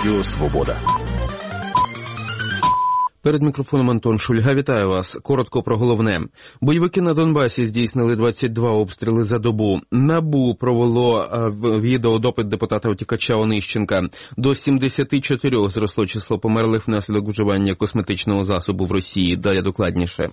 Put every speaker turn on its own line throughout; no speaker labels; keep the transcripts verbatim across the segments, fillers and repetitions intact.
Радіо Свобода.
Перед мікрофоном Антон Шульга. Вітаю вас. Коротко про головне. Бойовики на Донбасі здійснили двадцять два обстріли за добу. НАБУ провело відеодопит депутата-утікача Онищенка. До сімдесят чотири зросло число померлих внаслідок вживання косметичного засобу в Росії. Далі докладніше.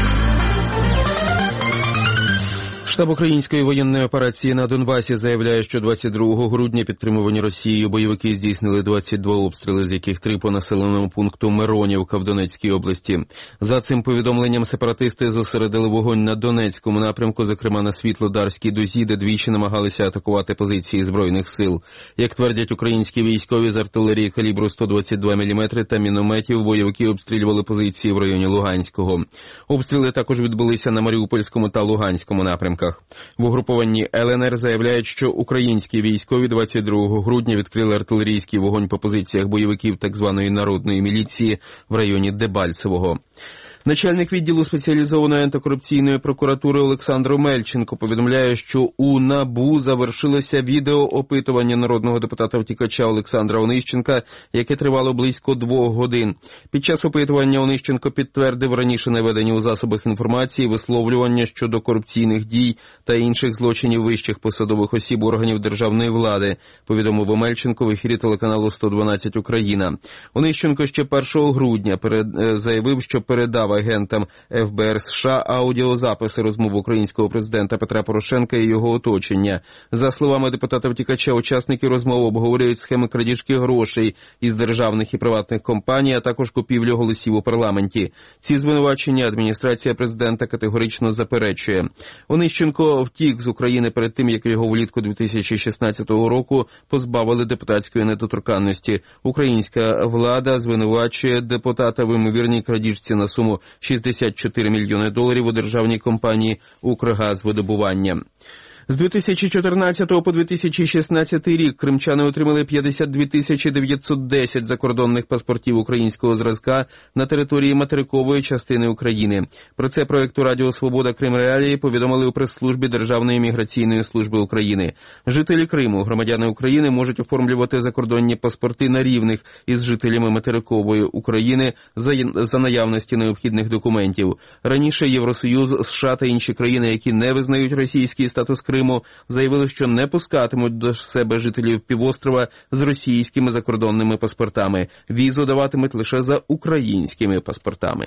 Штаб української воєнної операції на Донбасі заявляє, що двадцять другого грудня підтримувані Росією бойовики здійснили двадцять два обстріли, з яких три по населеному пункту Миронівка в Донецькій області. За цим повідомленням сепаратисти зосередили вогонь на Донецькому напрямку, зокрема на Світлодарській дузі, де двічі намагалися атакувати позиції Збройних сил. Як твердять українські військові, з артилерії калібру сто двадцять два міліметри та мінометів бойовики обстрілювали позиції в районі Луганського. Обстріли також відбулися на Маріупольському та Луганському напрямках. В угрупованні Л Н Р заявляють, що українські військові двадцять другого грудня відкрили артилерійський вогонь по позиціях бойовиків так званої народної міліції в районі Дебальцевого. Начальник відділу спеціалізованої антикорупційної прокуратури Олександр Омельченко повідомляє, що у НАБУ завершилося відеоопитування народного депутата-втікача Олександра Онищенка, яке тривало близько двох годин. Під час опитування Онищенко підтвердив раніше наведені у засобах інформації висловлювання щодо корупційних дій та інших злочинів вищих посадових осіб органів державної влади, повідомив Омельченко в ефірі телеканалу сто дванадцять Україна. Онищенко ще першого грудня перед... заявив, що передав агентам Ф Б Р США аудіозаписи розмов українського президента Петра Порошенка і його оточення. За словами депутата-втікача, учасники розмови обговорюють схеми крадіжки грошей із державних і приватних компаній, а також купівлю голосів у парламенті. Ці звинувачення адміністрація президента категорично заперечує. Онищенко втік з України перед тим, як його влітку дві тисячі шістнадцятого року позбавили депутатської недоторканності. Українська влада звинувачує депутата в ймовірній крадіжці на суму шістдесят чотири мільйони доларів у державній компанії «Укргазвидобування». З дві тисячі чотирнадцятого по дві тисячі шістнадцятий рік кримчани отримали п'ятдесят дві тисячі дев'ятсот десять закордонних паспортів українського зразка на території материкової частини України. Про це проєкту Радіо Свобода Крим Реалії повідомили у прес-службі Державної міграційної служби України. Жителі Криму, громадяни України, можуть оформлювати закордонні паспорти на рівних із жителями материкової України за, за наявності необхідних документів. Раніше Євросоюз, США та інші країни, які не визнають російський статус Криму, заявили, що не пускатимуть до себе жителів півострова з російськими закордонними паспортами. Візу даватимуть лише за українськими паспортами.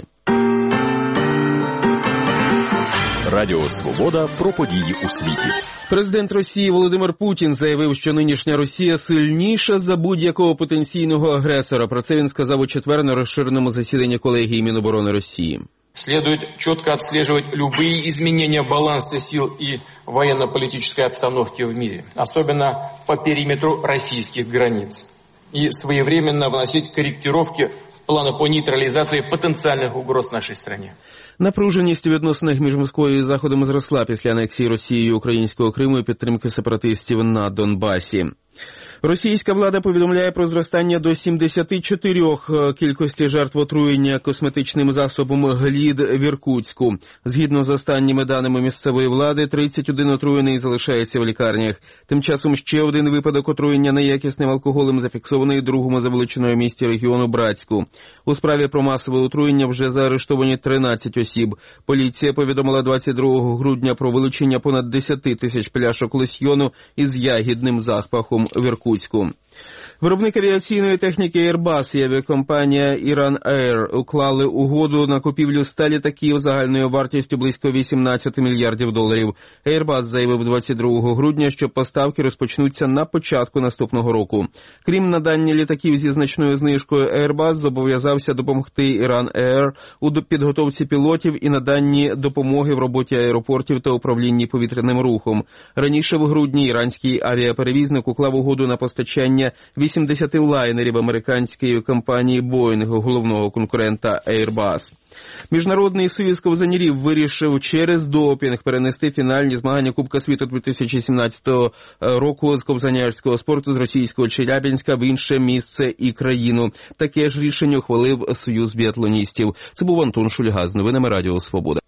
Радіо Свобода про події у світі.
Президент Росії Володимир Путін заявив, що нинішня Росія сильніша за будь-якого потенційного агресора. Про це він сказав у четвер на розширеному засіданні колегії Міноборони Росії.
Следует четко отслеживать любые изменения баланса сил и военно-политической обстановки в мире, особенно по периметру российских границ, и своевременно вносить корректировки в планы по нейтрализации потенциальных угроз нашей стране.
Напруженість у відносинах між Москвою і Заходом зросла після анексії Росією українського Криму і підтримки сепаратистів на Донбасі. Російська влада повідомляє про зростання до сімдесят чотири кількості жертв отруєння косметичним засобом «Глід» в Іркутську. Згідно з останніми даними місцевої влади, тридцять один отруєний залишається в лікарнях. Тим часом ще один випадок отруєння неякісним алкоголем зафіксований у другому за величиною місті регіону Братську. У справі про масове отруєння вже заарештовані тринадцять осіб. Поліція повідомила двадцять другого грудня про вилучення понад десять тисяч пляшок лосьйону із ягідним запахом в Іркутську. Виробник авіаційної техніки Airbus і авіакомпанія Iran Air уклали угоду на купівлю ста літаків загальною вартістю близько вісімнадцять мільярдів доларів. Airbus заявив двадцять другого грудня, що поставки розпочнуться на початку наступного року. Крім надання літаків зі значною знижкою, Airbus зобов'язався допомогти Iran Air у підготовці пілотів і наданні допомоги в роботі аеропортів та управлінні повітряним рухом. Раніше в грудні іранський авіаперевізник уклав угоду на постачання вісімдесят лайнерів американської компанії Boeing, головного конкурента Airbus. Міжнародний союз ковзанірів вирішив через допінг перенести фінальні змагання Кубка світу дві тисячі сімнадцятого року з ковзанярського спорту з російського Челябинська в інше місце і країну. Таке ж рішення ухвалив Союз біатлоністів. Це був Антон Шульга з новинами Радіо Свобода.